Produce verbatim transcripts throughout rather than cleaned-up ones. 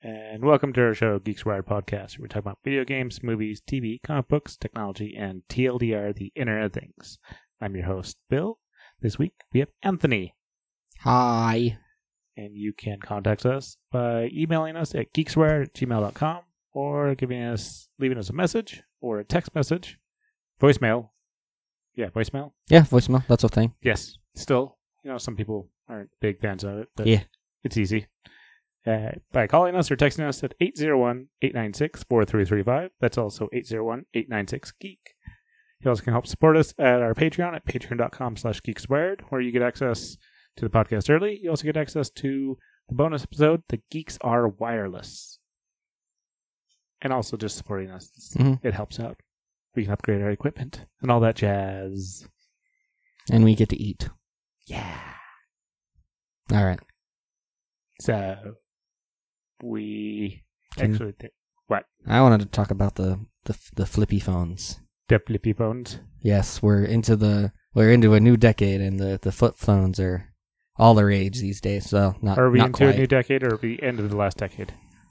and welcome to our show, Geeks Wired Podcast, where we talk about video games, movies, T V, comic books, technology, and T L D R, the Internet of Things. I'm your host, Bill. This week, we have Anthony. Hi. And you can contact us by emailing us at geekswired at gmail dot com or giving us, leaving us a message or a text message, voicemail. Yeah, voicemail. Yeah, voicemail. That's a thing. Yes. Still, you know, some people aren't big fans of it, but yeah. It's easy. Uh, by calling us or texting us at eight zero one, eight nine six, four three three five. That's also eight zero one, eight nine six, geek. You also can help support us at our Patreon at patreon dot com slash geekswired, where you get access to the podcast early. You also get access to the bonus episode, The Geeks Are Wireless. And also just supporting us. Mm-hmm. It helps out. We can upgrade our equipment and all that jazz. And we get to eat. Yeah. All right. So, we Can, actually... Th- what? I wanted to talk about the, the, the flippy phones. The flippy phones? Yes, we're into the we're into a new decade, and the, the flip phones are all the rage these days. So not Are we not into quite. a new decade, or are we end of the last decade?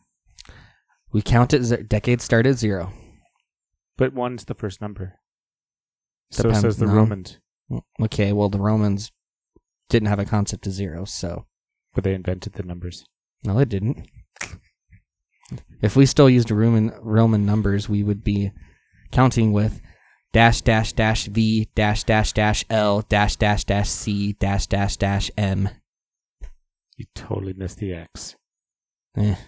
We count it. Z- decade started zero. But one's the first number. Depends, so says the no. Romans. Okay, well the Romans didn't have a concept of zero, so But they invented the numbers. no, they didn't. If we still used Roman Roman numbers, we would be counting with dash dash dash V dash dash dash L dash dash dash C dash dash dash M. You totally missed the X. Eh.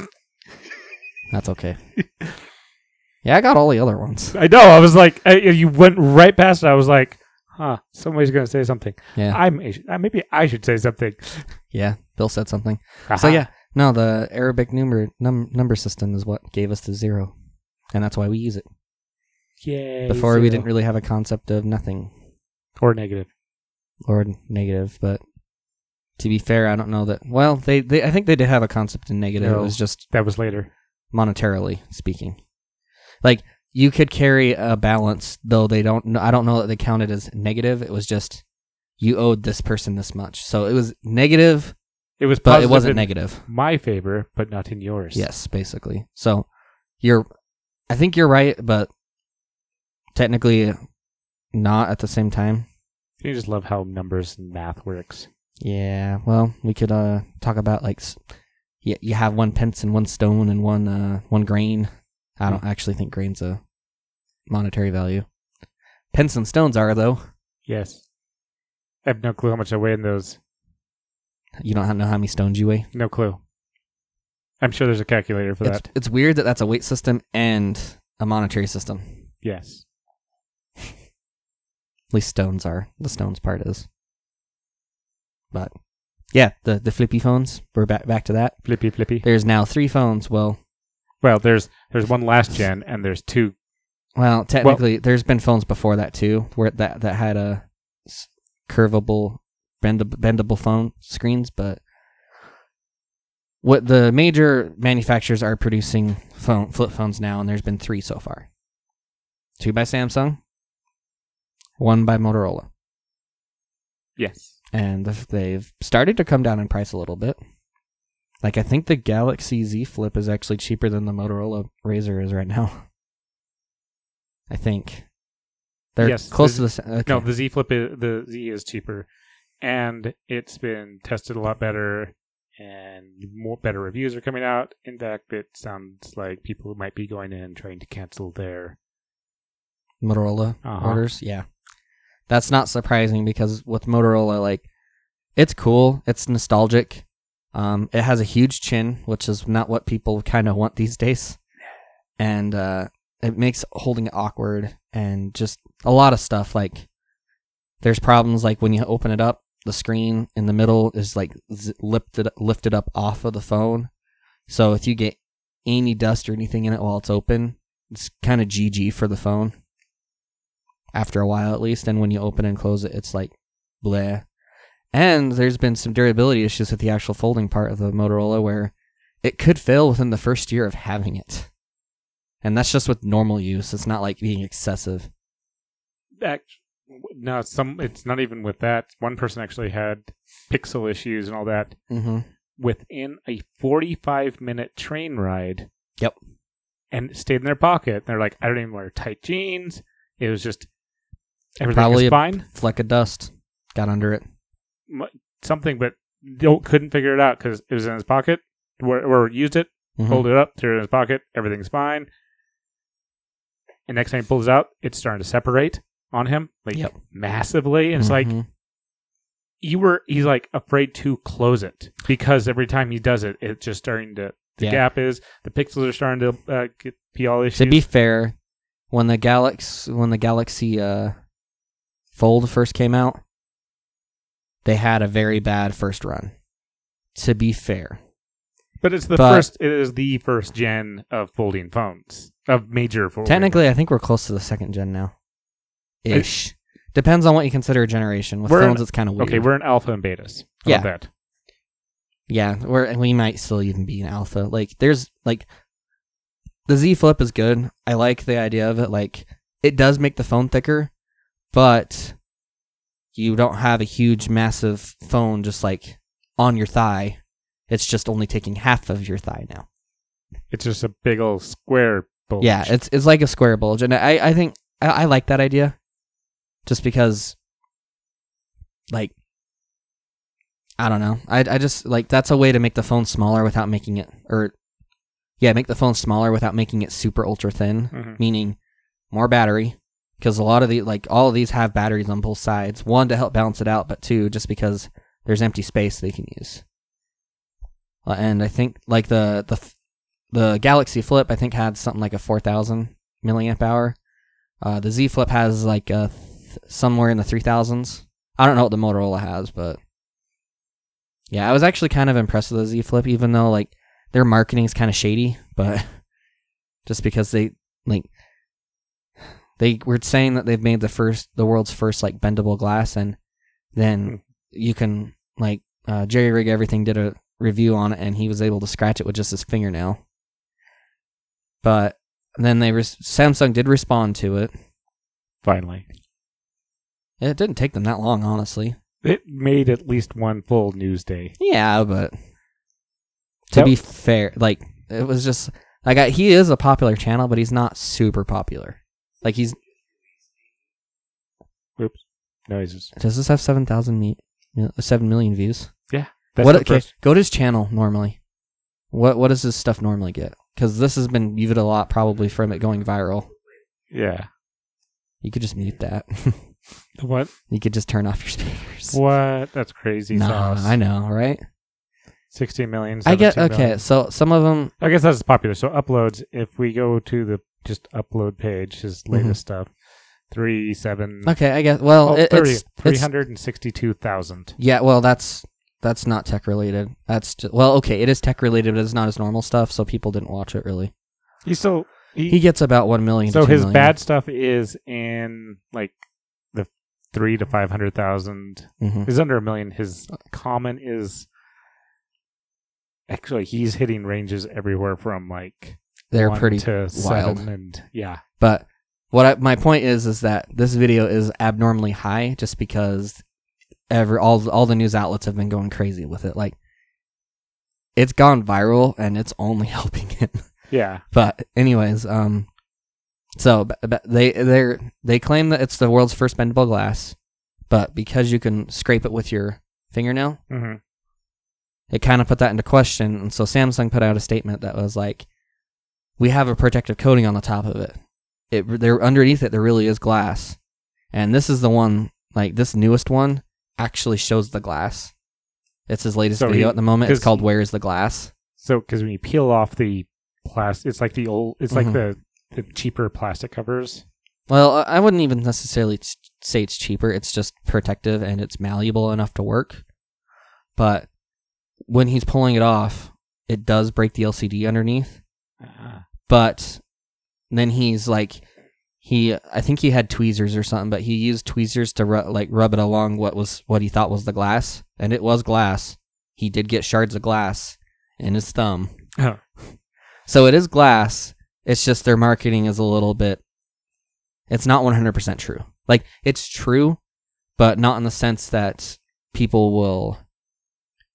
That's okay. Yeah, I got all the other ones. I know. I was like, I, you went right past it. I was like, huh, somebody's going to say something. Yeah. I'm Maybe I should say something. Yeah, Bill said something. Aha. So yeah, no, the Arabic number num, number system is what gave us the zero, and that's why we use it. Yay. Before zero. we didn't really have a concept of nothing Or negative. or negative, but to be fair, I don't know that. Well, they, they I think they did have a concept in negative. No, it was just that was later. monetarily speaking. Like you could carry a balance, though they don't. I don't know that they counted as negative. It was just you owed this person this much, so it was negative. It was, but it positive wasn't in negative. my favor, but not in yours. Yes, basically. So you're, I think you're right, but technically not at the same time. You just love how numbers and math works. Yeah. Well, we could uh talk about like, you you have one pence and one stone and one uh one grain. I don't actually think grain's a monetary value. Pence and stones are though. Yes. I have no clue how much I weigh in those. You don't know how many stones you weigh. No clue. I'm sure there's a calculator for It's, that. it's weird that that's a weight system and a monetary system. Yes. At least stones are. The stones part is. But yeah, the, the flippy phones. We're back back to that. Flippy, flippy. There's now three phones. Well, Well, there's there's one last gen, and there's two. well, technically, well, there's been phones before that too, where that that had a curvable, bendable, bendable phone screens. But what the major manufacturers are producing phone flip phones now, and there's been three so far. Two by Samsung, one by Motorola. Yes. And they've started to come down in price a little bit. Like, I think the Galaxy Z Flip is actually cheaper than the Motorola Razr is right now. I think. They're yes, close the, to the same. Okay. No, the Z Flip, is, the Z is cheaper. And it's been tested a lot better, and more better reviews are coming out. In fact, it sounds like people might be going in and trying to cancel their Motorola uh-huh. orders, yeah. That's not surprising because with Motorola, like, it's cool. It's nostalgic. Um, it has a huge chin, which is not what people kind of want these days. And uh, it makes holding it awkward and just a lot of stuff. Like, there's problems like when you open it up, the screen in the middle is like z- lifted, lifted up off of the phone. So if you get any dust or anything in it while it's open, it's kind of G G for the phone. After a while, at least. And when you open and close it, it's like bleh. And there's been some durability issues with the actual folding part of the Motorola where it could fail within the first year of having it. And that's just with normal use. It's not like being excessive. Act- no, it's some. It's not even with that. One person actually had pixel issues and all that. Mm-hmm. within a forty-five minute train ride. Yep. And it stayed in their pocket. They're like, I don't even wear tight jeans. It was just everything Probably is a fine. Fleck of dust got under it. Something, but don't couldn't figure it out because it was in his pocket. Where, where used it, Mhm. pulled it up, threw it in his pocket. Everything's fine. And next time he pulls it out, it's starting to separate on him, like Yep. massively. And it's like Mhm. you were. He's like afraid to close it because every time he does it, it's just starting to. The Yeah. gap is the pixels are starting to uh, get be all issues. To be fair, when the Galaxy when the Galaxy uh, Fold first came out, they had a very bad first run. To be fair, but it's the but- first. It is the first gen of folding phones of major folding. technically, I think we're close to the second gen now. Ish. Depends on what you consider a generation. With We're phones, in- it's kind of weird. Okay, we're in alpha and betas. How Yeah. about that? Yeah, we're we might still even be in alpha. Like, there's like the Z Flip is good. I like the idea of it. Like, it does make the phone thicker, but you don't have a huge, massive phone just like on your thigh. It's just only taking half of your thigh now. It's just a big old square bulge. Yeah, it's it's like a square bulge, and I I think I, I like that idea, just because, like, I don't know, I I just like that's a way to make the phone smaller without making it, or yeah, make the phone smaller without making it super ultra thin, Mhm. meaning more battery, because a lot of the like all of these have batteries on both sides. One to help balance it out, but two just because there's empty space they can use. Uh, and I think like the the the Galaxy Flip I think had something like a four thousand milliamp hour. Uh, the Z Flip has like a th- somewhere in the three thousands. I don't know what the Motorola has, but yeah, I was actually kind of impressed with the Z Flip, even though like their marketing is kind of shady, but just because they like they were saying that they've made the first the world's first like bendable glass, and then you can like uh, Jerry Rig Everything did a review on it, and he was able to scratch it with just his fingernail. But then they res- Samsung did respond to it. Finally. It didn't take them that long, honestly. It made at least one full news day. Yeah, but to That- be fair, like it was just like I, he is a popular channel, but he's not super popular. Like he's Oops. Noises. does this have seven thousand me seven million views? That's what? the Okay, first- go to his channel normally. What what does this stuff normally get? Because this has been viewed a lot, probably from it going viral. Yeah. You could just mute that. What? You could just turn off your speakers. What? That's crazy Nah, sauce. I know, right? sixteen million. I get seventeen okay. million. So some of them, I guess that's popular. So uploads, if we go to the just upload page, his latest stuff, three, seven, okay. I guess. Well, oh, it, thirty, it's three it's hundred sixty-two thousand. yeah. Well, that's that's not tech related. That's just, well, okay. It is tech related, but it's not his normal stuff. So people didn't watch it really. He's so he, He gets about one million. so to two his million. bad stuff is in like the three to five hundred thousand. Mhm. Is under a million. His common is actually he's hitting ranges everywhere from like They're one pretty to wild. seven, and yeah, But what I, my point is is that this video is abnormally high just because every all all the news outlets have been going crazy with it. Like it's gone viral and it's only helping him. yeah. But anyways, um, so b- b- they they they claim that it's the world's first bendable glass, but because you can scrape it with your fingernail, hmm it kind of put that into question. And so Samsung put out a statement that was like, "We have a protective coating on the top of it. It there underneath it there really is glass, and this is the one like this newest one actually shows the glass. It's his latest So video he- at the moment. It's 'cause- called "Where Is the Glass." So because when you peel off the plastic, it's like the old, it's Mhm. like the the cheaper plastic covers. Well, I I wouldn't even necessarily t- say it's cheaper. It's just protective and it's malleable enough to work. But when he's pulling it off, it does break the L C D underneath. Ah. But then he's like, he I think he had tweezers or something, but he used tweezers to ru- like rub it along what was what he thought was the glass, and it was glass. He did get shards of glass in his thumb, Oh. so it is glass. It's just their marketing is a little bit. It's not one hundred percent true. Like it's true, but not in the sense that people will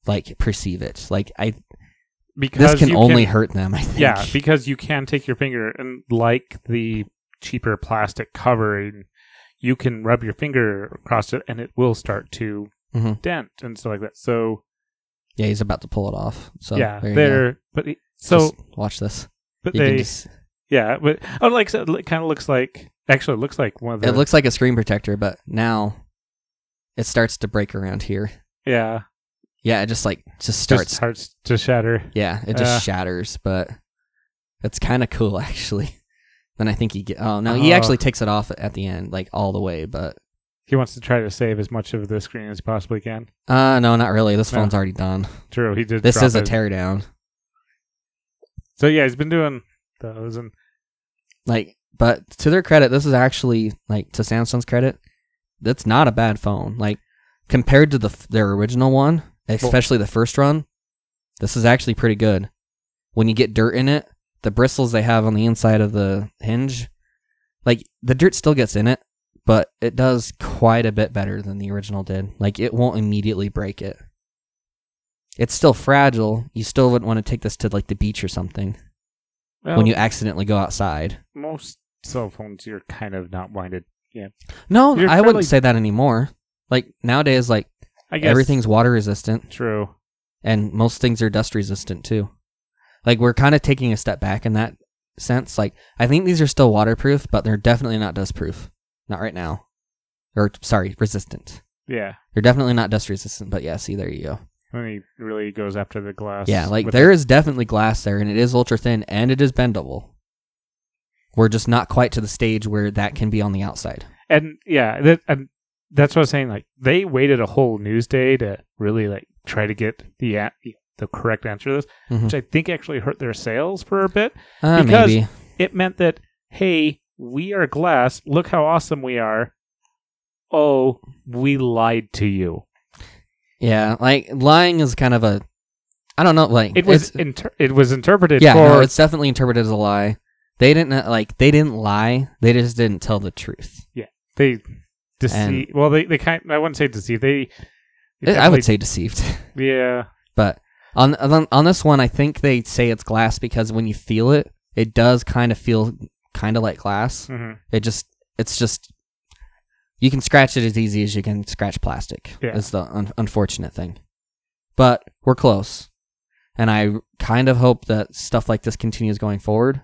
like perceive it. Like I, because this can you only hurt them. I think. Yeah, because you can take your finger and like the cheaper plastic covering, you can rub your finger across it and it will start to mm-hmm. dent and stuff like that. So yeah, he's about to pull it off. So yeah, there you they're go. but he- so Just watch this. but You they can just, yeah, but oh, like so it kind of looks like actually it looks like one of the it looks like a screen protector, but now it starts to break around here. yeah Yeah, it just like just starts. just starts to shatter. Yeah, it just Uh. shatters, but it's kind of cool actually. Then I think he get. Oh no, he Oh. actually takes it off at the end, like all the way. But He wants to try to save as much of the screen as he possibly can. uh no, not really. This No. phone's already done. True, he did. This drop is a it. teardown. So yeah, he's been doing those and Like, but to their credit, this is actually like to Samsung's credit, that's not a bad phone. Like compared to the f- their original one, especially the first run, this is actually pretty good. When you get dirt in it, the bristles they have on the inside of the hinge, like the dirt still gets in it, but it does quite a bit better than the original did. Like it won't immediately break it. It's still fragile. You still wouldn't want to take this to like the beach or something well, when you accidentally go outside. most cell phones you're kind of not winded. Yeah, No, You're I fairly- wouldn't say that anymore. Like nowadays, like I guess everything's water resistant, true. and most things are dust resistant too. Like we're kind of taking a step back in that sense. Like I think these are still waterproof, but they're definitely not dust proof. Not right now. Or sorry, resistant. Yeah, They're definitely not dust resistant, but yeah, see, there you go. when he really goes after the glass. Yeah, like with there is definitely glass there, and it is ultra thin, and it is bendable. We're just not quite to the stage where that can be on the outside. And yeah, that, and that's what I was saying. Like they waited a whole news day to really like try to get the a- the correct answer to this, Mhm. which I think actually hurt their sales for a bit. Uh, Because- maybe. It meant that hey, we are glass. Look how awesome we are. Oh, we lied to you. Yeah, like lying is kind of a, I don't know, like It was it's- inter- it was interpreted yeah, for no, it's definitely interpreted as a lie. They didn't uh, like they didn't lie. They just didn't tell the truth. they deceive. Well, they they kind. I wouldn't say deceive. They. they I definitely- would say deceived, Yeah. but on, on on this one, I think they say it's glass because when you feel it, it does kind of feel kind of like glass. hmm It just it's just you can scratch it as easy as you can scratch plastic. Yeah. Is the un- unfortunate thing, but we're close, and I kind of hope that stuff like this continues going forward.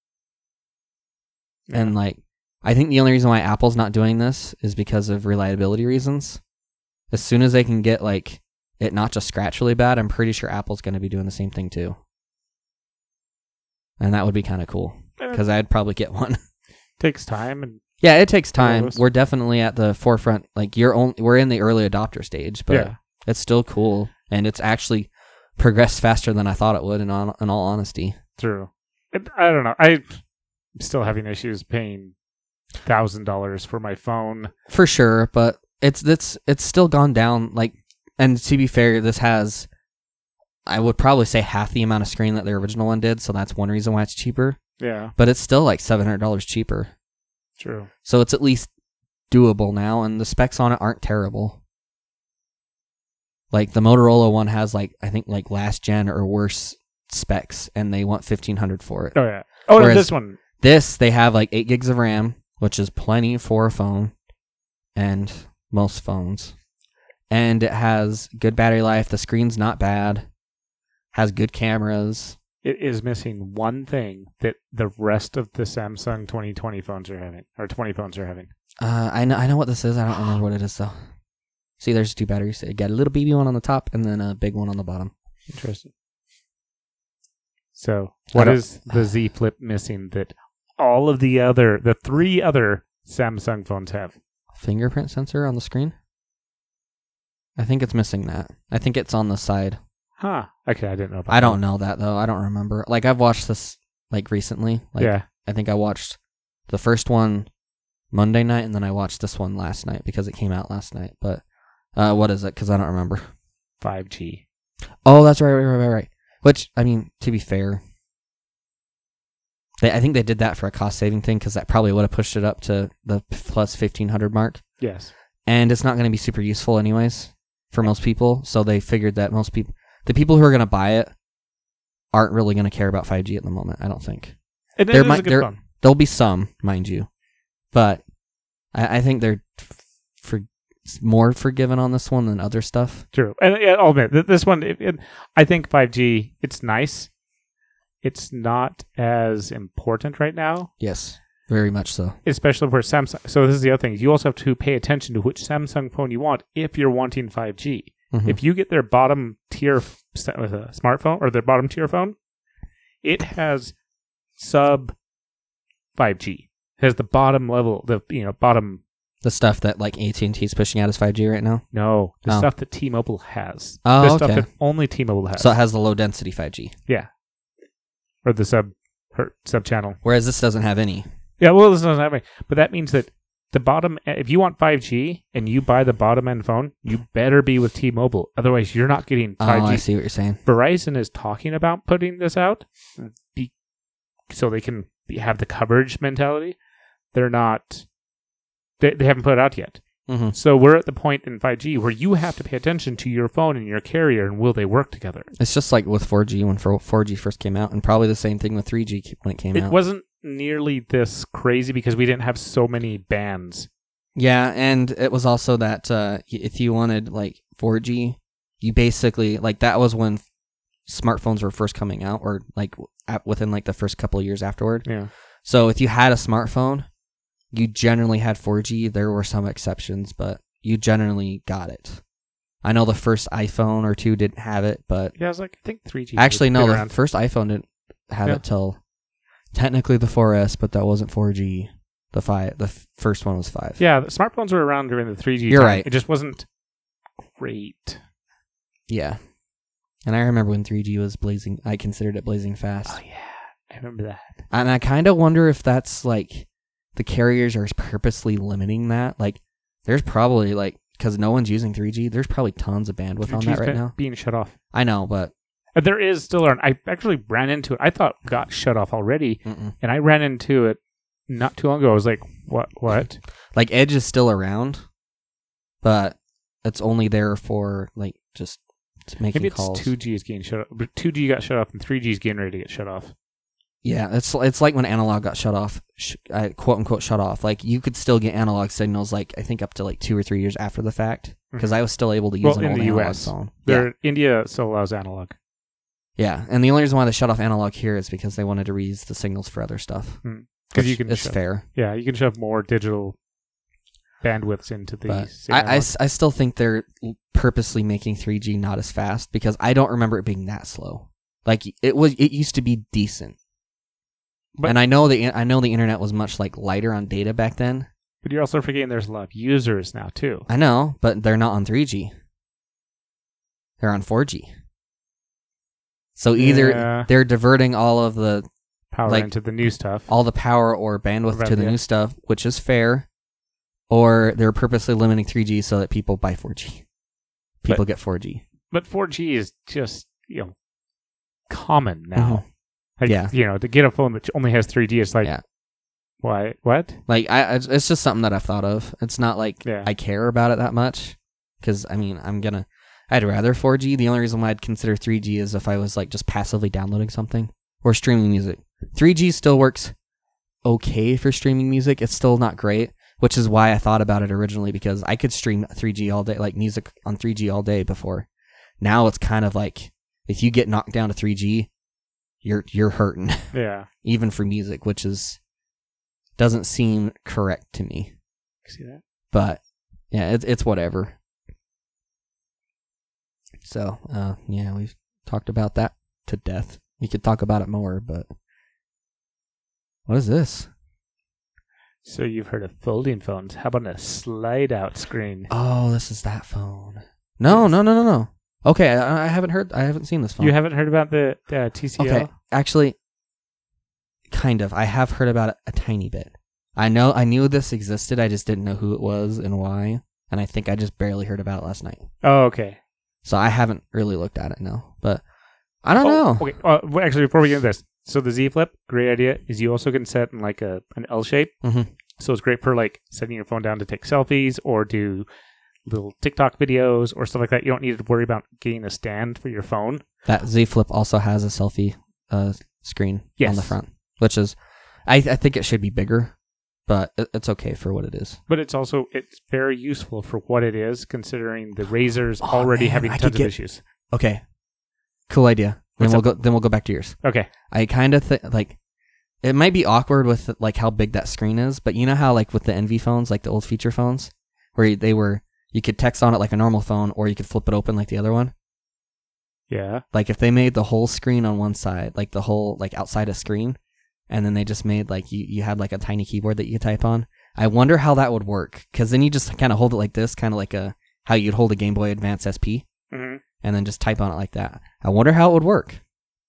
And like, I think the only reason why Apple's not doing this is because of reliability reasons. As soon as they can get like it not just scratch really bad, I'm pretty sure Apple's going to be doing the same thing too. And that would be kind of cool Eh, because I'd probably get one. takes time and Yeah, it takes time. Close. We're definitely at the forefront. Like you're only, we're in the early adopter stage, but yeah, it's still cool and it's actually progressed faster than I thought it would. In all, in all honesty, true. It, I don't know. I'm still having issues paying thousand dollars for my phone. for sure. But it's it's it's still gone down. Like, and to be fair, this has, I would probably say half the amount of screen that the original one did. So that's one reason why it's cheaper. Yeah, But it's still like seven hundred dollars cheaper. true. So it's at least doable now, and the specs on it aren't terrible. Like the Motorola one has like I think like last gen or worse specs, and they want fifteen hundred for it. Oh yeah. Oh, and Whereas- this one. This they have like eight gigs of RAM, which is plenty for a phone, and most phones. And it has good battery life. The screen's not bad. Has good cameras. It is missing one thing that the rest of the Samsung twenty twenty phones are having, or twenty phones are having. Uh, I know I know what this is. I don't remember what it is though. See, there's two batteries. You got a little baby one on the top, and then a big one on the bottom. Interesting. So, what don't- is the Z Flip missing that all of the other, the three other Samsung phones have? Fingerprint sensor on the screen. I think it's missing that. I think it's on the side. Huh. Okay, I didn't know about I don't that. know that though. I don't remember. Like I've watched this like recently. Like, yeah. I think I watched the first one Monday night, and then I watched this one last night because it came out last night. But uh, what is it? Because I don't remember. five G. Oh, that's right, right, right, right, right. Which I mean, to be fair, they I think they did that for a cost saving thing because that probably would have pushed it up to the plus fifteen hundred mark. Yes. And it's not going to be super useful anyways. for most people. So they figured that most people, the people who are going to buy it, aren't really going to care about five G at the moment. I don't think. It, there it might is a good there phone. there'll be some, mind you, but I, I think they're for more forgiven on this one than other stuff. True, and yeah, I'll admit that this one. It, it, I think five G. It's nice. It's not as important right now. Yes, very much so. Especially for Samsung. So this is the other thing. You also have to pay attention to which Samsung phone you want if you're wanting five G. Mm-hmm. If you get their bottom tier f- with a smartphone or their bottom tier phone, it has sub five G. It has the bottom level, the you know bottom. The stuff that like A T and T is pushing out as five G right now. No, the Oh. stuff that T-Mobile has. Oh, the okay. stuff that only T-Mobile has. So it has the low density five G. Yeah, or the sub her, sub channel. Whereas this doesn't have any. Yeah, well, this doesn't have any, but that means that the bottom. If you want five G and you buy the bottom end phone, you better be with T-Mobile. Otherwise, you're not getting five G. Oh, I see what you're saying. Verizon is talking about putting this out, be, so they can be, have the coverage mentality. They're not. They they haven't put it out yet. Mm-hmm. So we're at the point in five G where you have to pay attention to your phone and your carrier, and will they work together? It's just like with four G when four G first came out, and probably the same thing with three G when it came It out. wasn't nearly this crazy because we didn't have so many bands. Yeah, and it was also that uh, if you wanted like four G, you basically like that was when smartphones were first coming out, or like at, within like the first couple of years afterward. Yeah. So if you had a smartphone, you generally had four G. There were some exceptions, but you generally got it. I know the first iPhone or two didn't have it, but Yeah, I was like, I think three G. actually no, been the around. first iPhone didn't have Yeah. it till technically the four S, but that wasn't four G. The five, the f- first one was five. Yeah, the smartphones were around during the three G You're time. right. It just wasn't great. Yeah. And I remember when three G was blazing, I considered it blazing fast. Oh, yeah. I remember that. And I kind of wonder if that's like the carriers are purposely limiting that. Like, there's probably like, because no one's using three G, there's probably tons of bandwidth on 3G's that right been now. being shut off. I know, but Uh, There is still an. I actually ran into it. I thought it got shut off already, mm-mm. and I ran into it not too long ago. I was like, "What? What?" like Edge is still around, but it's only there for like just making Maybe it's calls. two G is getting shut off. But two G got shut off, and three G is getting ready to get shut off. Yeah, it's it's like when analog got shut off, sh- uh, quote unquote shut off. Like you could still get analog signals, like I think up to like two or three years after the fact, because Mhm. I was still able to use Well, an in old the U analog S, phone. There, Yeah, India still allows analog. yeah, and the only reason why they shut off analog here is because they wanted to reuse the signals for other stuff. Because you which can it's shove, fair. Yeah, you can shove more digital bandwidths into the. But same I, I analog. s- I still think they're purposely making three G not as fast because I don't remember it being that slow. Like it was, it used to be decent. But- and I know the I know the internet was much like lighter on data back then. But you're also forgetting there's a lot of users now too. I know, but they're not on three G. They're on four G. So either Yeah. they're diverting all of the Power like- into the new stuff. all the power or bandwidth to the Yeah. new stuff, which is fair, or they're purposely limiting three G so that people buy four G. People get four G. But four G is just, you know, common now. Like, Yeah. You know, to get a phone that only has three G, it's like, Yeah. why? What? Like I, I- it's just something that I've thought of. It's not like Yeah. I care about it that much, because I mean I'm gonna. I'd rather four G. The only reason why I'd consider three G is if I was like just passively downloading something or streaming music. three G still works okay for streaming music. It's still not great, which is why I thought about it originally, because I could stream three G all day, like music on three G all day before. Now it's kind of like if you get knocked down to three G, you're you're hurting. Yeah. Even for music, which is doesn't seem correct to me. See that? But yeah, it's it's whatever. So uh, yeah, we've talked about that to death. We could talk about it more, but what is this? So you've heard of folding phones. How about a slide out screen? Oh, this is that phone. No, no, no, no, no. Okay, I, I haven't heard. I haven't seen this phone. You haven't heard about the uh, T C L? Okay, actually, kind of. I have heard about it a tiny bit. I know. I knew this existed. I just didn't know who it was and why. And I think I just barely heard about it last night. Oh, okay. So I haven't really looked at it, no. But I don't Oh, know. Okay. Uh, well, actually, before we get into this, so the Z Flip, great idea, is you also can set in like a an L shape. Mhm. So it's great for like setting your phone down to take selfies or do little TikTok videos or stuff like that, you don't need to worry about getting a stand for your phone. That Z Flip also has a selfie uh, screen Yes. on the front, which is, I, I think it should be bigger, but it, it's okay for what it is. But it's also it's very useful for what it is, considering the Razor's Oh, already man, having I tons could of get- issues. Okay, cool idea. Then What's we'll up? go. Then we'll go back to yours. Okay. I kind of think like it might be awkward with like how big that screen is, but you know how like with the Envy phones, like the old feature phones, where they were you could text on it like a normal phone, or you could flip it open like the other one. Yeah. Like if they made the whole screen on one side, like the whole like outside of screen, and then they just made like you you had like a tiny keyboard that you could type on. I wonder how that would work, because then you just kind of hold it like this, kind of like a how you'd hold a Game Boy Advance S P, Mm-hmm. and then just type on it like that. I wonder how it would work.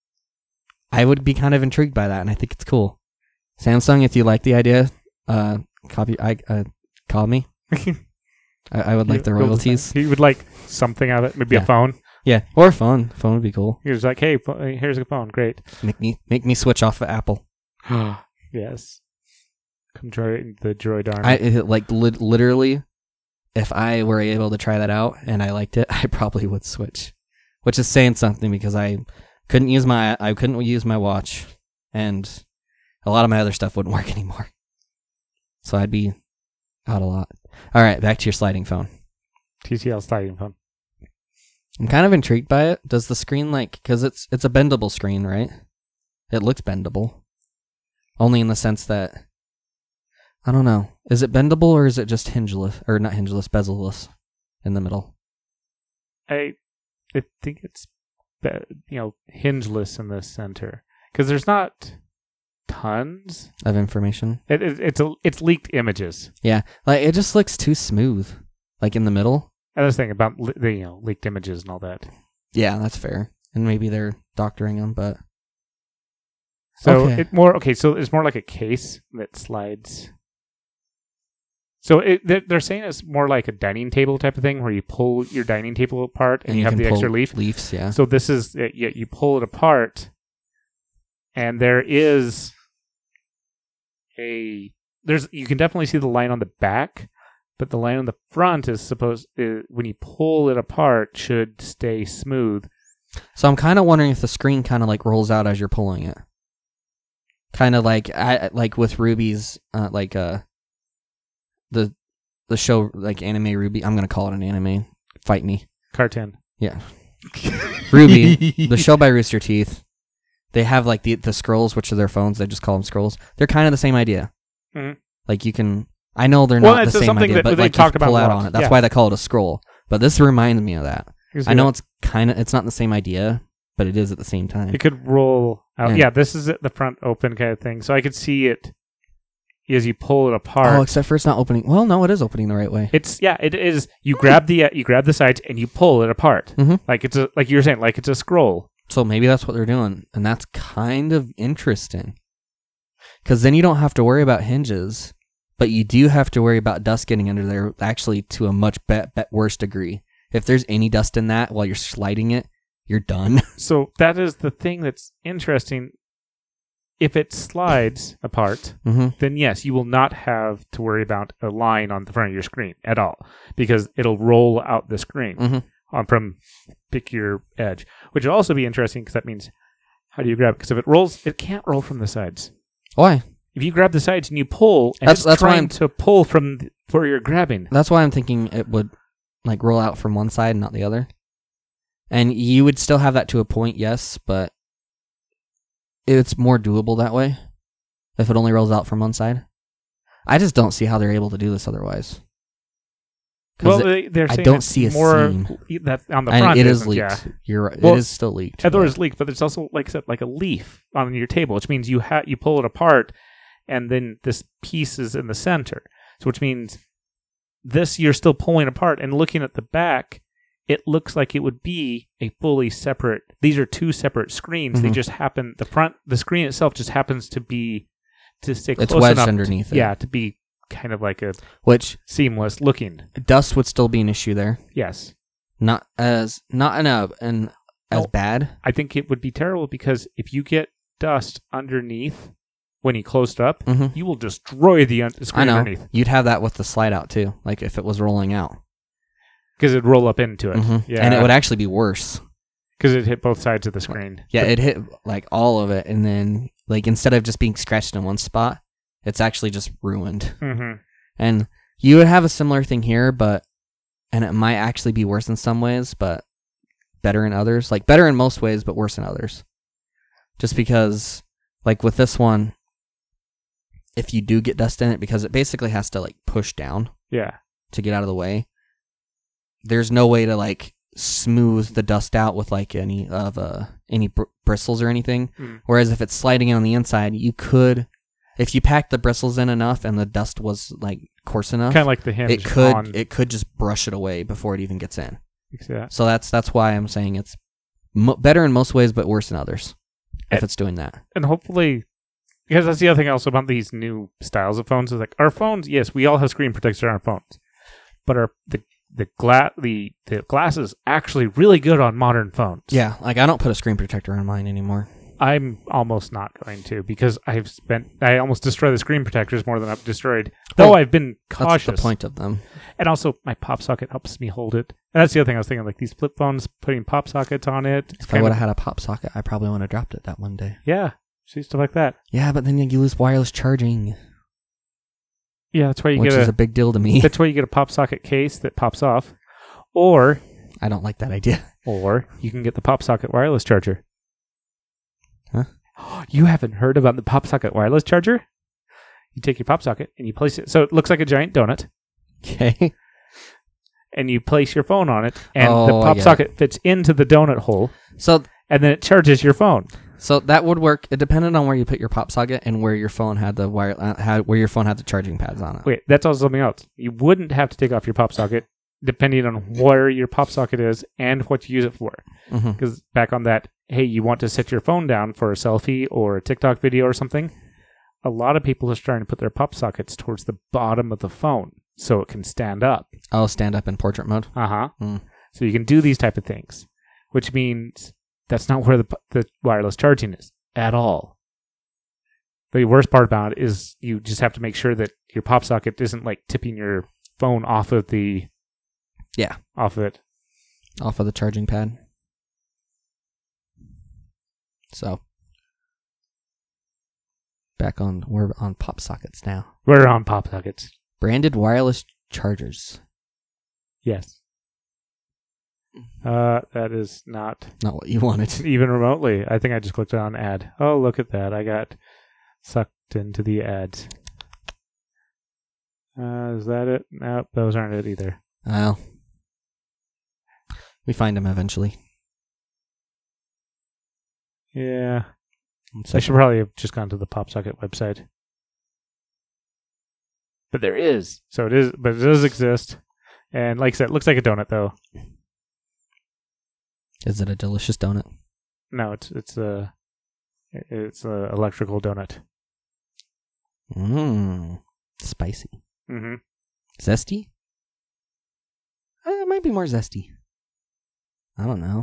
I would be kind of intrigued by that, and I think it's cool. Samsung, if you like the idea, uh, copy, I uh, call me. I, I would like the royalties. He would like something out of it, maybe Yeah. a phone. Yeah, or a phone. Phone would be cool. He was like, "Hey, pho- here's a phone. Great." Make me make me switch off of Apple. Yes. Come join the Droid Army. I it, like li- literally, if I were able to try that out and I liked it, I probably would switch, which is saying something because I couldn't use my I couldn't use my watch, and a lot of my other stuff wouldn't work anymore. So I'd be out a lot. All right, back to your sliding phone. T C L sliding phone. I'm kind of intrigued by it. Does the screen like because it's it's a bendable screen, right? It looks bendable, only in the sense that I don't know. Is it bendable or is it just hingeless or not hingeless, bezel-less in the middle? I, I think it's, be- you know, hingeless in the center because there's not tons Of information. It, it, it's a, it's leaked images. Yeah, like it just looks too smooth, like in the middle. And this thing about le- the you know leaked images and all that. Yeah, that's fair. And maybe they're doctoring them, but So Okay. it more okay. So it's more like a case that slides. So it, they're, they're saying it's more like a dining table type of thing, where you pull your dining table apart and, you, have can the pull extra leaf. leaves. Yeah, So this is uh, yeah, you pull it apart, and there is a there's you can definitely see the line on the back, but the line on the front is supposed uh, when you pull it apart should stay smooth. so I'm kind of wondering if the screen kind of like rolls out as you're pulling it, kind of like I like with Ruby's uh, like uh the the show like Anime Ruby. I'm gonna call it an anime. Fight me. Cartoon. Yeah, Ruby, the show by Rooster Teeth. They have like the the scrolls, which are their phones. They just call them scrolls. They're kind of the same idea. Mhm. Like you can, I know they're Well, not it's the same something idea, that but they like talked you pull about a out lot. on it. That's Yeah. why they call it a scroll. But this reminds me of that. You see I know that? it's kind of, it's not the same idea, but it is at the same time. It could roll out. Yeah. Yeah, this is it, the front open kind of thing. So I could see it as you pull it apart. Oh, except for it's not opening. Well, no, it is opening the right way. It's yeah, it is. You grab the uh, you grab the sides and you pull it apart. Mhm. Like it's a like you were saying, like it's a scroll. So maybe that's what they're doing, and that's kind of interesting. Because then you don't have to worry about hinges, but you do have to worry about dust getting under there. Actually, to a much be- be- worse degree. If there's any dust in that while you're sliding it, you're done. So that is the thing that's interesting. If it slides apart, mm-hmm. then yes, you will not have to worry about a line on the front of your screen at all because it'll roll out the screen Mhm. on from pick your edge, which will also be interesting because that means how do you grab it? Because if it rolls, it can't roll from the sides. Why? If you grab the sides and you pull, and That's- it's that's why trying I'm- to pull from th- where you're grabbing. That's why I'm thinking it would like roll out from one side and not the other. And you would still have that to a point, yes, but it's more doable that way if it only rolls out from one side. I just don't see how they're able to do this otherwise. 'Cause Well, it- they, they're I saying don't it's see a more seam. that on the and front. it is isn't, leaked. Yeah. You're right. Well, it is still leaked. Although but- it's leaked, but there's also, like I said, like a leaf on your table, which means you ha- you pull it apart, and then this piece is in the center. So, which means this you're still pulling apart, and looking at the back, it looks like it would be a fully separate. These are two separate screens. They Mhm. just happen. The front, the screen itself, just happens to be to stay It's close wedged enough. underneath To, it. yeah, to be kind of like a Which seamless looking. dust would still be an issue there. Yes. Not as not in a an as No. bad. I think it would be terrible because if you get dust underneath when you close it up, Mhm. you will destroy the un- I screen know. underneath. You'd have that with the slide out too, like if it was rolling out. Because it'd roll up into it. Mhm. Yeah. And it would actually be worse. Because it hit both sides of the screen. Yeah, it hit like all of it, and then like instead of just being scratched in one spot, it's actually just ruined. Mm-hmm. And you would have a similar thing here, but and it might actually be worse in some ways, but better in others. Like better in most ways, but worse in others. Just because, like with this one, if you do get dust in it, because it basically has to like push down Yeah. to get out of the way, there's no way to like smooth the dust out with like any of uh any br- bristles or anything. Mm. Whereas if it's sliding in on the inside, you could, if you packed the bristles in enough and the dust was like coarse enough, Kind of like the hinge it could on... it could just brush it away before it even gets in. Yeah. So that's that's why I'm saying it's mo- better in most ways, but worse in others. If And- it's doing that, And hopefully... Because that's the other thing also about these new styles of phones is like our phones, yes, we all have screen protectors on our phones. But our the the gla- the the glass is actually really good on modern phones. yeah, like I don't put a screen protector on mine anymore. I'm almost not going to because I've spent I almost destroy the screen protectors more than I've destroyed. Though Well, I've been cautious. That's the point of them. And also my pop socket helps me hold it. And that's the other thing I was thinking, like these flip phones, putting pop sockets on it. If I would have had a pop socket, I probably would have dropped it that one day. Yeah. See stuff like that. Yeah, but then you lose wireless charging, Yeah, that's why you which get is a, a big deal to me. that's why you get a pop socket case that pops off. Or I don't like that idea. or you can get the pop socket wireless charger. Huh? You haven't heard about the pop socket wireless charger? You take your pop socket and you place it so it looks like a giant donut. Okay. And you place your phone on it, and Oh, the I pop get it. socket fits into the donut hole, So and then it charges your phone. so that would work. It depended on where you put your pop socket and where your phone had the wire uh, had where your phone had the charging pads on it. Wait, that's also something else. You wouldn't have to take off your pop socket, depending on where your pop socket is and what you use it for. Mhm. Because back on that, hey, you want to set your phone down for a selfie or a TikTok video or something, a lot of people are starting to put their pop sockets towards the bottom of the phone so it can stand up. Oh, stand up in portrait mode. Uh-huh. Mm. So you can do these type of things, which means that's not where the the wireless charging is at all. The worst part about it is you just have to make sure that your pop socket isn't like tipping your phone off of the Yeah. off of it. Off of the charging pad. So back on we're on pop sockets now. We're on pop sockets. Branded wireless chargers. Yes. Uh, that is not Not what you wanted. even remotely. I think I just clicked on ad. Oh, look at that. I got sucked into the ads. Uh, is that it? Nope, those aren't it either. Well, we find them eventually. Yeah. So I should probably have just gone to the PopSocket website. But there is. So it is, but it does exist. And like I said, it looks like a donut though. Is it a delicious donut? No, it's it's a it's a electrical donut. Mmm. Spicy. Mm-hmm. Zesty? Uh, it might be more zesty. I don't know.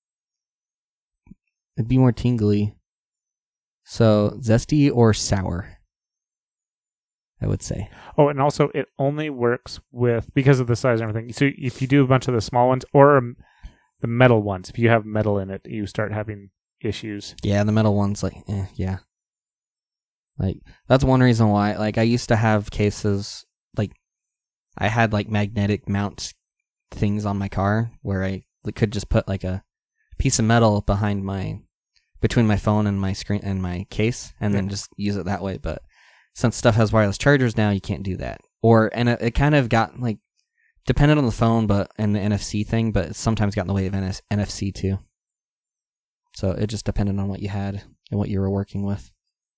It'd be more tingly. So, zesty or sour, I would say. Oh, and also it only works with, because of the size and everything. So if you do a bunch of the small ones or um, the metal ones, if you have metal in it, you start having issues. Yeah, the metal one's like, eh, yeah. Like, that's one reason why, like, I used to have cases, like, I had, like, magnetic mount things on my car where I could just put, like, a piece of metal behind my, between my phone and my screen and my case, and Yeah. then just use it that way. But since stuff has wireless chargers now, you can't do that. Or, and it, it kind of got, like, dependent on the phone, but, and the N F C thing, but it sometimes got in the way of N F C too. So it just depended on what you had and what you were working with.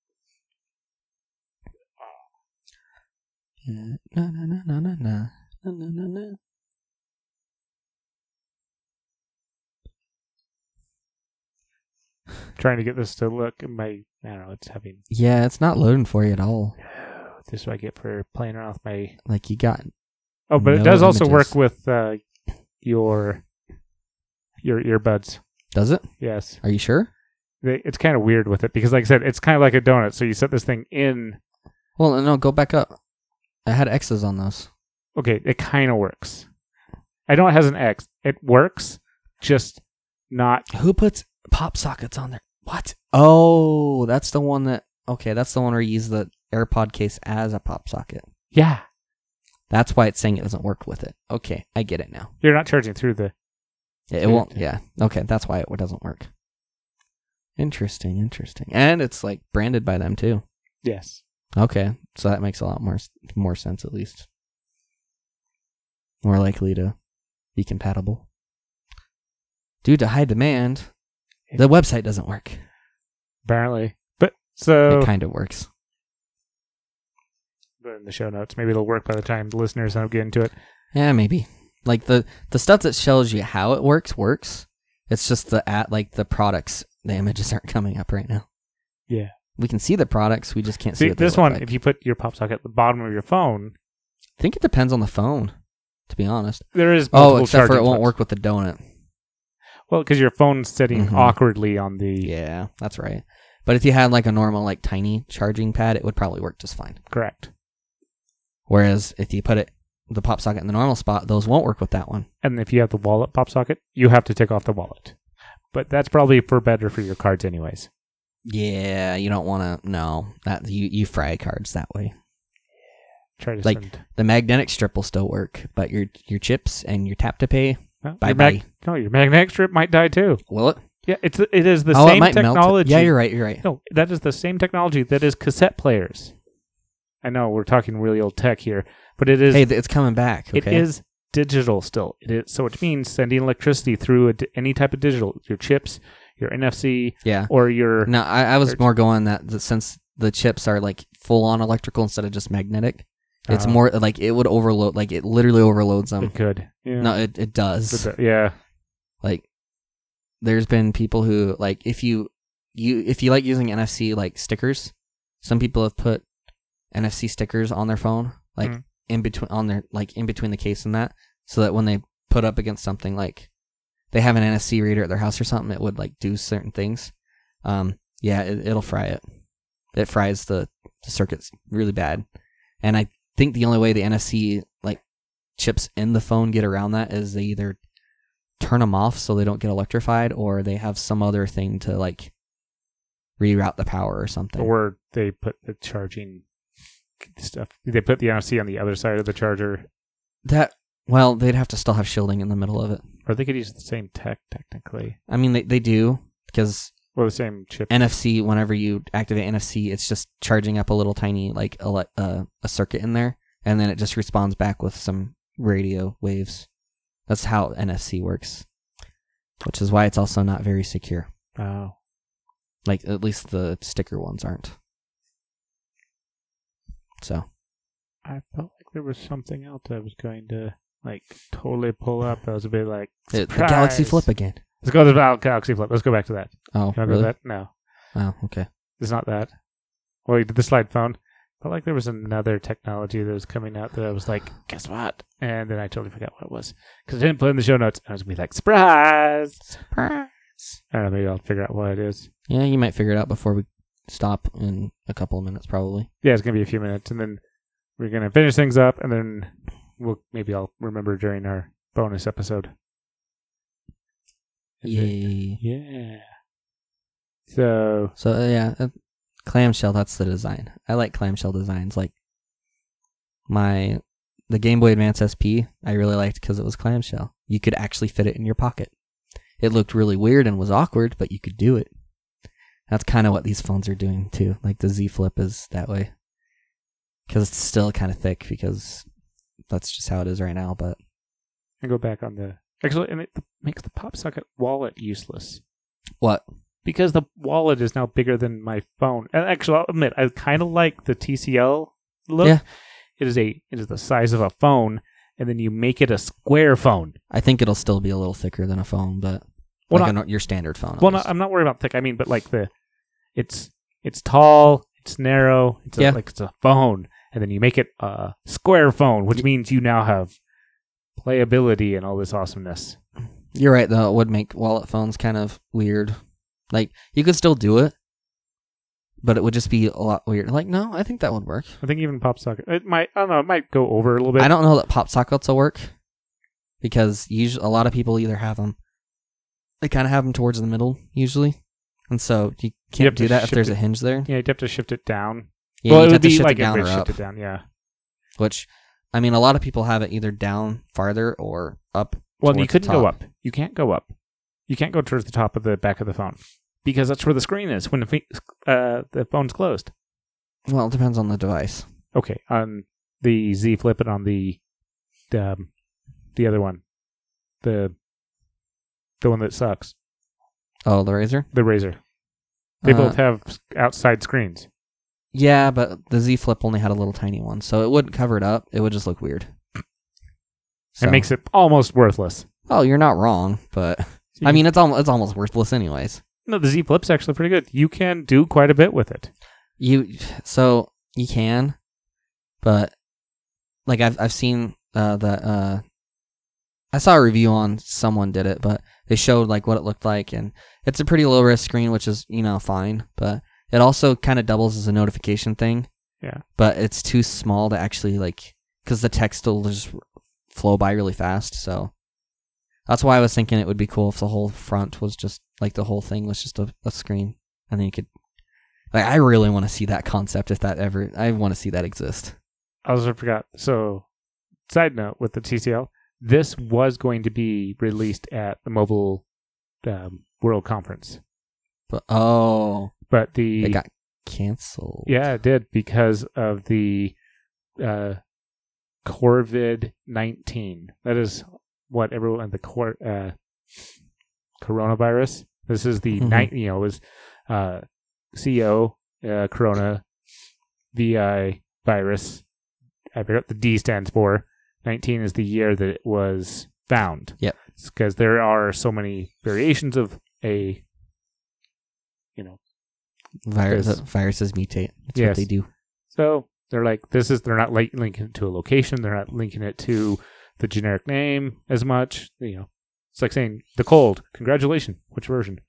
Yeah. Na na na na na na na na na na. Trying to get this to look, my, I don't know, it's having, Yeah, it's not loading for you at all. this is what I get for playing around with my, Like you got. oh, but it No does also images. work with uh, your, your earbuds. Does it? Yes. Are you sure? They, it's kind of weird with it because, like I said, it's kind of like a donut. So you set this thing in. Well, no, go back up. I had X's on those. Okay, it kind of works. I know it has an X. It works, just not. Who puts pop sockets on there? What? Oh, that's the one that. Okay, that's the one where you use the AirPod case as a pop socket. Yeah. That's why it's saying it doesn't work with it. Okay, I get it now. You're not charging through the... Yeah, it won't. Yeah. Okay, that's why it doesn't work. Interesting, interesting. And it's like branded by them too. Yes. Okay, so that makes a lot more more sense at least. More likely to be compatible. Due to high demand, the website doesn't work. Apparently. But, so... It kind of works. In the show notes. Maybe it'll work by the time the listeners don't get into it. Yeah, maybe. Like the, the stuff that shows you how it works, works. It's just the at like the products, the images aren't coming up right now. Yeah. We can see the products, we just can't see, See, what they this look one, like. if you put your pop socket at the bottom of your phone... I think it depends on the phone, to be honest. There is Oh, except for it charging won't ports. work with the donut. Well, because your phone's sitting Mhm. awkwardly on the... Yeah, that's right. But if you had like a normal, like tiny charging pad, it would probably work just fine. Correct. Whereas if you put it the pop socket in the normal spot, those won't work with that one. And if you have the wallet pop socket, you have to take off the wallet. But that's probably for better for your cards anyways. Yeah, you don't want to. No, that you you fry cards that way. Try to Like send... the magnetic strip will still work, but your your chips and your tap to pay, Well, bye your bye. mag- no, your magnetic strip might die too. Will it? Yeah, it's it is the oh, it same might technology. melt. Yeah, you're right. You're right. No, that is the same technology that is cassette players. I know we're talking really old tech here, but it is. Hey, it's coming back. Okay? It is digital still. It is so it means sending electricity through a di- any type of digital, your chips, your N F C, Yeah. or your. No, I, I was Search. more going that the, since the chips are like full on electrical instead of just magnetic, it's Uh, more like it would overload. Like it literally overloads them. It could. Yeah. No, it it does. But the- yeah. Like, there's been people who like if you you if you like using N F C like stickers, some people have put N F C stickers on their phone, like Mhm. in between on their like in between the case and that, so that when they put up against something like they have an N F C reader at their house or something, it would like do certain things. Um, yeah, it, it'll fry it. It fries the, the circuits really bad, and I think the only way the N F C like chips in the phone get around that is they either turn them off so they don't get electrified, or they have some other thing to like reroute the power or something. Or they put the charging stuff. They put the N F C on the other side of the charger, That well, they'd have to still have shielding in the middle of it. or they could use the same tech technically, I mean, they they do because or the same chip. N F C. Whenever you activate N F C, it's just charging up a little tiny like a uh, a circuit in there, and then it just responds back with some radio waves. That's how N F C works, which is why it's also not very secure. Oh. Like at least the sticker ones aren't. So I felt like there was something else I was going to like totally pull up. That was a bit like it, the Galaxy surprise. Flip again. Let's go to the Galaxy Flip. Let's go back to that. Oh, Can I go really? to that? No, Oh, okay. it's not that. Well, you did the slide phone. Felt like there was another technology that was coming out that I was like, guess what? And then I totally forgot what it was because I didn't put it in the show notes. I was gonna be like, surprise! Surprise. I don't know. Maybe I'll figure out what it is. Yeah, you might figure it out before we stop in a couple of minutes, probably. Yeah, it's gonna be a few minutes, and then we're gonna finish things up, and then we'll maybe I'll remember during our bonus episode. Yay. Yeah. So So uh, yeah, uh, clamshell. That's the design. I like clamshell designs. Like my the Game Boy Advance S P, I really liked because it was clamshell. You could actually fit it in your pocket. It looked really weird and was awkward, but you could do it. That's kind of what these phones are doing too. Like the Z Flip is that way because it's still kind of thick because that's just how it is right now. But I go back on the actually, and it makes the pop socket wallet useless. what? Because the wallet is now bigger than my phone. And actually, I'll admit, I kind of like the T C L look. Yeah. It is a it is the size of a phone, and then you make it a square phone. I think it'll still be a little thicker than a phone, but Well, like not- a, your standard phone. at Well, no, least. I'm not worried about thick. I mean, but like the, it's it's tall, it's narrow, it's a, Yeah. like it's a phone, and then you make it a square phone, which means you now have playability and all this awesomeness. You're right, though. It would make wallet phones kind of weird. Like, you could still do it, but it would just be a lot weird. Like, no, I think that would work. I think even pop socket, it might. I don't know. It might go over a little bit. I don't know that pop sockets will work. because usually a lot of people either have them, they kind of have them towards the middle usually, and so you can't You have do to that if shift there's it- a hinge there. Yeah, you'd have to shift it down. Yeah, well, you'd it have would to be shift like it down if or it up, shifted down, yeah. which, I mean, a lot of people have it either down farther or up. Well, you towards the couldn't go top. up. You can't go up. You can't go towards the top of the back of the phone because that's where the screen is when the fe- uh, the phone's closed. Well, it depends on the device. Okay, on the Z Flip and on the um, the other one, the the one that sucks, Oh, the Razor? the Razor. They Uh, both have s- outside screens. Yeah, but the Z Flip only had a little tiny one, so it wouldn't cover it up. It would just look weird. So- It makes it almost worthless. Oh, you're not wrong, but I mean, it's almost it's almost worthless anyways. no, the Z Flip's actually pretty good. You can do quite a bit with it. You so you can, but like I've I've seen uh, the uh, I saw a review on someone did it, but they showed like what it looked like, and it's a pretty low res screen, which is you know fine, but it also kind of doubles as a notification thing. Yeah. But it's too small to actually like because the text will just flow by really fast, so that's why I was thinking it would be cool if the whole front was just like the whole thing was just a, a screen, and then you could. Like, I really want to see that concept if that ever. I want to see that exist. I also forgot. So, side note with the T C L, this was going to be released at the Mobile um, World Conference, But oh, but the it got canceled. yeah, it did because of the uh, Corvid nineteen. That is what everyone the cor uh, coronavirus. This is the Mhm. night. You know, it was uh, C O uh, Corona V I virus. I forgot what the D stands for. nineteen is the year that it was found. Yep. Because there are so many variations of a, you know, Virus, Yes. viruses mutate. That's Yes. what they do. so they're like, this is, they're not like linking it to a location. They're not linking it to the generic name as much. You know, it's like saying the cold. Congratulations. Which version?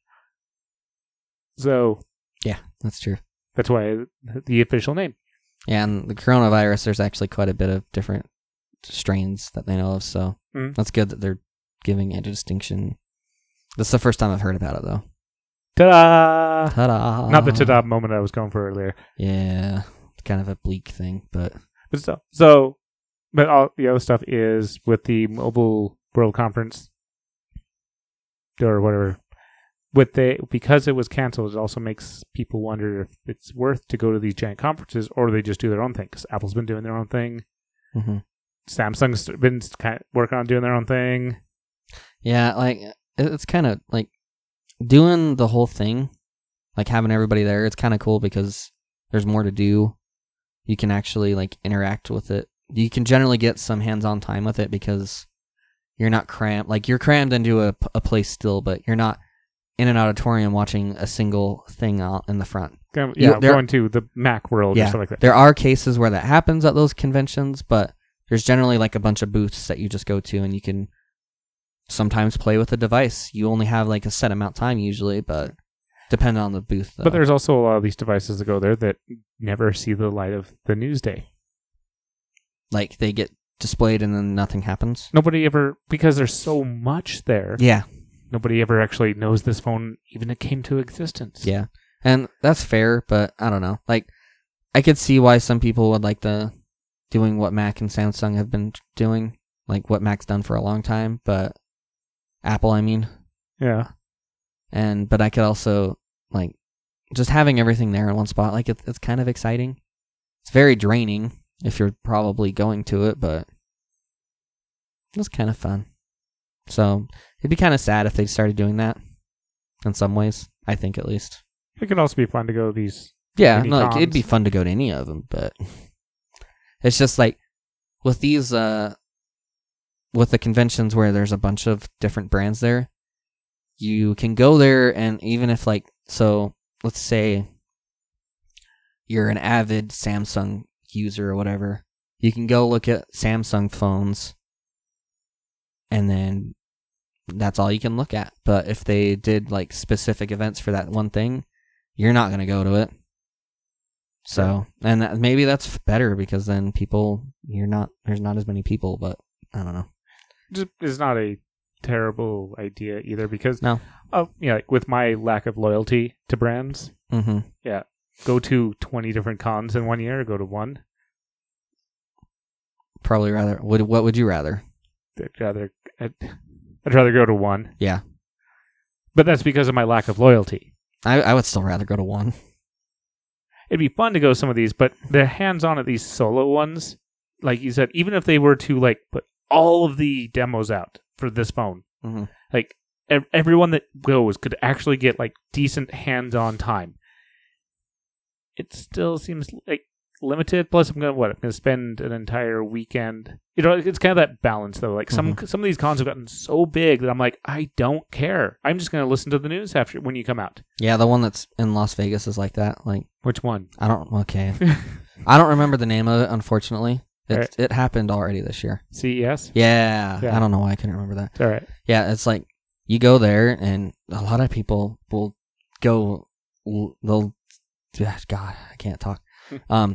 So Yeah, that's true. that's why the official name. Yeah, and the coronavirus, there's actually quite a bit of different strains that they know of, so Mhm. that's good that they're giving it a distinction. This is the first time I've heard about it, though. Ta-da! Ta-da! Not the ta-da moment I was going for earlier. Yeah, it's kind of a bleak thing, but But still, so, but all the other stuff is with the Mobile World Conference or whatever. With the because it was canceled, it also makes people wonder if it's worth to go to these giant conferences or they just do their own thing. Because Apple's been doing their own thing, mhm. Samsung's been kind of working on doing their own thing. Yeah, like it- it's kind of like doing the whole thing, like having everybody there. It's kind of cool because there's more to do. You can actually like interact with it. You can generally get some hands-on time with it because you're not crammed. Like you're crammed into a, a place still, but you're not in an auditorium watching a single thing out in the front. Kind of- You- yeah, there- going to the Mac World or Yeah, stuff like that. there are cases where that happens at those conventions, but there's generally like a bunch of booths that you just go to and you can sometimes play with the device. You only have like a set amount of time usually, but depending on the booth. Though. But there's also a lot of these devices that go there that never see the light of the news day. like they get displayed and then nothing happens. Nobody ever, because there's so much there, Yeah, nobody ever actually knows this phone even it came to existence. yeah, and that's fair, but I don't know. Like I could see why some people would like the doing what Mac and Samsung have been doing, like what Mac's done for a long time, but Apple, I mean. Yeah. And but I could also like just having everything there in one spot. Like it, it's kind of exciting. It's very draining if you're probably going to it, but it was kind of fun. So it'd be kind of sad if they started doing that. In some ways, I think at least. It could also be fun to go to these. Yeah, Mini no, like, it'd cons. be fun to go to any of them, but it's just like with these, uh, with the conventions where there's a bunch of different brands there, you can go there and even if like, so let's say you're an avid Samsung user or whatever, you can go look at Samsung phones and then that's all you can look at. But if they did like specific events for that one thing, you're not going to go to it. So, and that, maybe that's better because then people, you're not, there's not as many people, but I don't know. just is not a terrible idea either because No. oh yeah, like with my lack of loyalty to brands, Mm-hmm. yeah, go to twenty different cons in one year or go to one. Probably rather. Would what would you rather? I'd rather I'd, I'd rather go to one. Yeah, But that's because of my lack of loyalty. I I would still rather go to one. It'd be fun to go to some of these, but the hands-on at these solo ones, like you said, even if they were to like put all of the demos out for this phone, Mm-hmm. like ev- everyone that goes could actually get like decent hands-on time. It still seems like limited. Plus, I'm gonna what? I'm gonna spend an entire weekend. You know, it's kind of that balance though. Like some some of these cons have gotten so big that I'm like, I don't care. I'm just gonna listen to the news after when you come out. Yeah, the one that's in Las Vegas is like that. Like, Which one? I don't. Okay, I don't remember the name of it. Unfortunately, it Right. it happened already this year. C E S. Yeah, Yeah. I don't know why I couldn't remember that. It's all right. Yeah, it's like you go there, and a lot of people will go. They'll, God, I can't talk. um,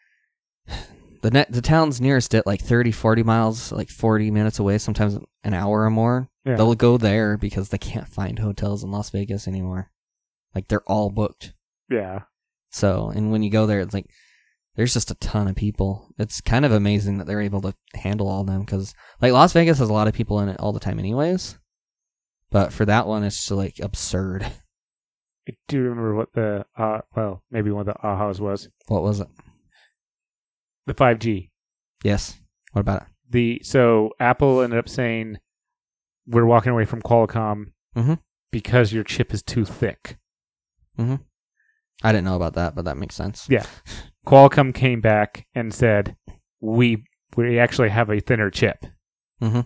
the net, the town's nearest it, like thirty, forty miles, like forty minutes away, sometimes an hour or more. Yeah. They'll go there because they can't find hotels in Las Vegas anymore. Like they're all booked. Yeah. So, and when you go there, it's like there's just a ton of people. It's kind of amazing that they're able to handle all of them because, like, Las Vegas has a lot of people in it all the time, anyways. But for that one, it's just like absurd. I do remember what the uh well maybe one of the ahas was What was it? the five G. Yes. What about it? The so Apple ended up saying we're walking away from Qualcomm Mm-hmm. because your chip is too thick. Mm-hmm. I didn't know about that, but that makes sense. Yeah. Qualcomm came back and said we we actually have a thinner chip Mm-hmm.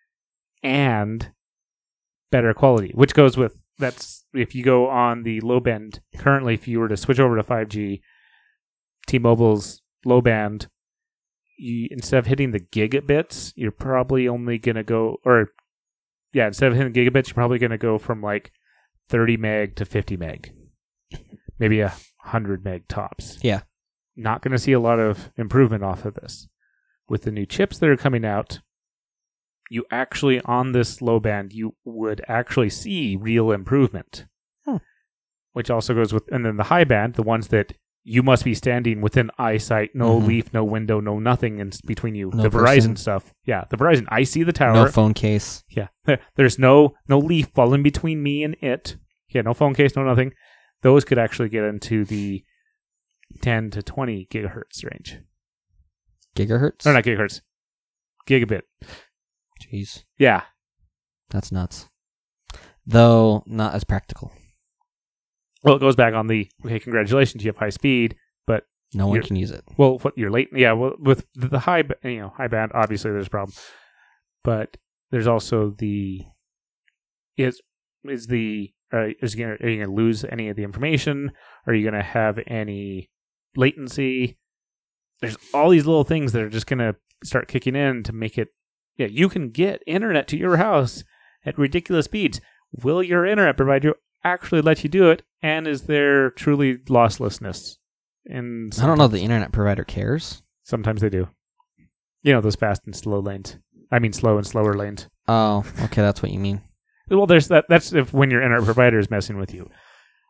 and better quality, which goes with that's if you go on the low band currently. If you were to switch over to five G, T-Mobile's low band, you, instead of hitting the gigabits, you're probably only gonna go or yeah, instead of hitting gigabits, you're probably gonna go from like thirty meg to fifty meg, maybe a hundred meg tops. Yeah. Not gonna see a lot of improvement off of this. With the new chips that are coming out, you actually, on this low band, you would actually see real improvement. Hmm. Which also goes with, and then the high band, the ones that you must be standing within eyesight, no Mhm. leaf, no window, no nothing in between you. No the person. Verizon stuff. Yeah, the Verizon. I see the tower. No phone case. Yeah. There's no no leaf falling between me and it. Yeah, no phone case, no nothing. Those could actually get into the ten to twenty gigahertz range. Gigahertz? Or not gigahertz. Gigabit. Jeez. Yeah. That's nuts. Though, not as practical. Well, it goes back on the, okay, congratulations, you have high speed, but, No one You're- can use it. well, what you're late. Yeah, well, with the high, ba- you know, high band, obviously there's a problem. But there's also the, is, is the, uh, is you gonna, are you going to lose any of the information? Are you going to have any latency? There's all these little things that are just going to start kicking in to make it, yeah, you can get internet to your house at ridiculous speeds. Will your internet provider actually let you do it? And is there truly losslessness? And I don't know if the internet provider cares. sometimes they do. You know, those fast and slow lanes. I mean, slow and slower lanes. Oh, okay, that's what you mean. Well, there's that. That's if when your internet provider is messing with you.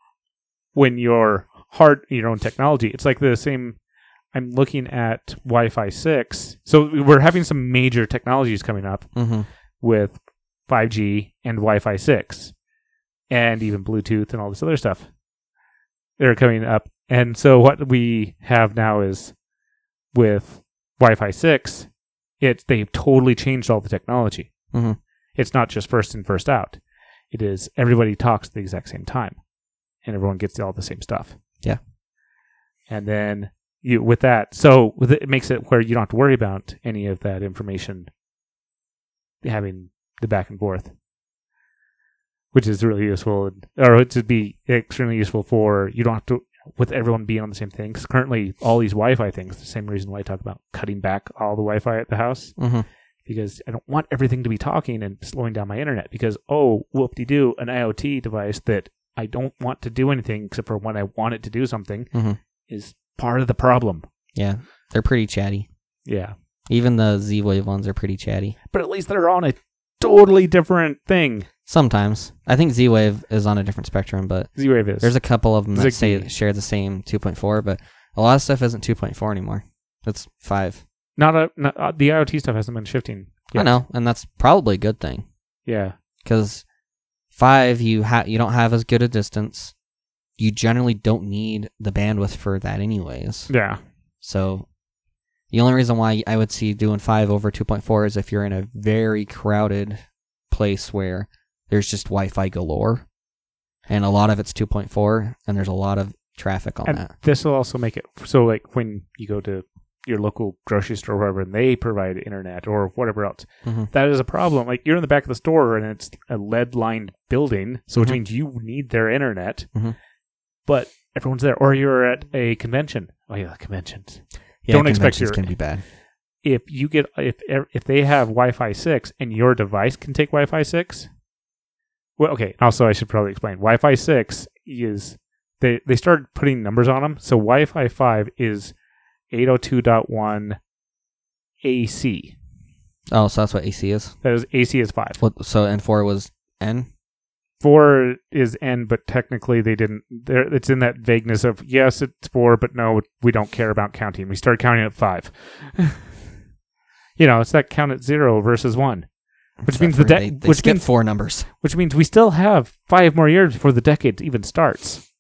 When you're hard, your own technology, it's like the same. I'm looking at Wi-Fi six. So we're having some major technologies coming up Mm-hmm. with five G and Wi-Fi six, and even Bluetooth and all this other stuff. They're coming up, and so what we have now is with Wi-Fi six, it's they've totally changed all the technology. Mm-hmm. It's not just first in, first out. It is everybody talks at the exact same time, and everyone gets all the same stuff. Yeah. And then you with that, so with it, it makes it where you don't have to worry about any of that information having the back and forth, which is really useful, or it would be extremely useful for you don't have to with everyone being on the same thing. 'Cause currently, all these Wi-Fi things, the same reason why I talk about cutting back all the Wi-Fi at the house. Mm-hmm. Because I don't want everything to be talking and slowing down my internet. Because, oh, whoop-de-doo, an IoT device that I don't want to do anything except for when I want it to do something Mm-hmm. is part of the problem. Yeah, they're pretty chatty. Yeah. Even the Z-Wave ones are pretty chatty. But at least they're on a totally different thing. Sometimes. I think Z-Wave is on a different spectrum, but Z-Wave is. there's a couple of them that Zigbee. say share the same two point four, but a lot of stuff isn't two point four anymore. It's five. Not a not, uh, the IoT stuff hasn't been shifting yet. I know, and that's probably a good thing. Yeah. Because five, you ha- you don't have as good a distance. You generally don't need the bandwidth for that anyways. Yeah. So the only reason why I would see doing five over two point four is if you're in a very crowded place where there's just Wi-Fi galore, and a lot of it's two point four, and there's a lot of traffic on and that. This will also make it so, like, when you go to your local grocery store or wherever, and they provide internet or whatever else, Mm-hmm. that is a problem. Like, you're in the back of the store, and it's a lead-lined building, so which Mhm. means you need their internet, Mhm. but everyone's there. Or you're at a convention. Oh, yeah, conventions. Yeah, Don't expect conventions your- can be bad. If you get if if they have Wi-Fi six and your device can take Wi-Fi six, well, okay. Also, I should probably explain. Wi-Fi six is they they started putting numbers on them. So Wi-Fi five is eight oh two dot one A C. Oh, so that's what A C is. That is A C is five. What? So N four was N. Four is N, but technically they didn't. There, it's in that vagueness of yes, it's four, but no, we don't care about counting. We started counting at five. You know, it's that count at zero versus one, which Except means the for de- they, they which skip means four numbers. which means we still have five more years before the decade even starts.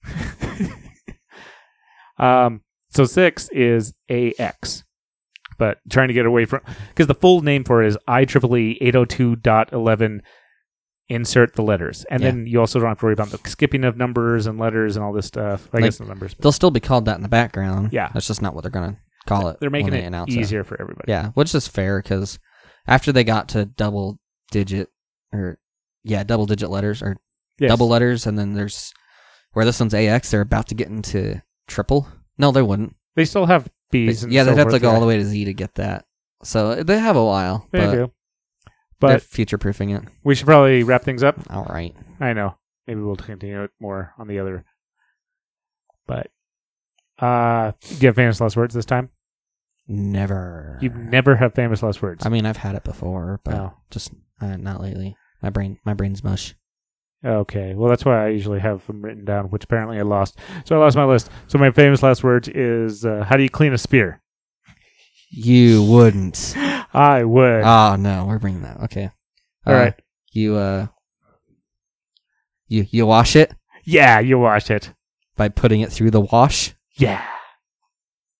um, so six is A X, but trying to get away from because the full name for it is I triple E eight oh two dot eleven. Insert the letters, and Yeah. then you also don't have to worry about the skipping of numbers and letters and all this stuff. I Like, guess the numbers. but They'll still be called that in the background. Yeah. That's just not what they're gonna call it. They're making when they it announce easier for everybody. Yeah, which is fair because after they got to double digit or yeah, double digit letters or Yes. double letters, and then there's where this one's A X, they're about to get into triple. No, they wouldn't. They still have They- B's. and yeah, so they'd have to forth, go yeah. all the way to Z to get that. So they have a while, They but do. they're But future proofing it. we should probably wrap things up. All right. I know. Maybe we'll continue it more on the other. But uh, do you have famous last words this time? Never. You never have famous last words. I mean, I've had it before, but Oh. just uh, not lately. My brain, my brain's mush. Okay. Well, that's why I usually have them written down, which apparently I lost. So I lost my list. So my famous last words is, uh, how do you clean a spear? You wouldn't. I would. Oh no, we're bringing that. Okay. All Uh, right. You uh. You you wash it Yeah, you wash it. by putting it through the wash. Yeah.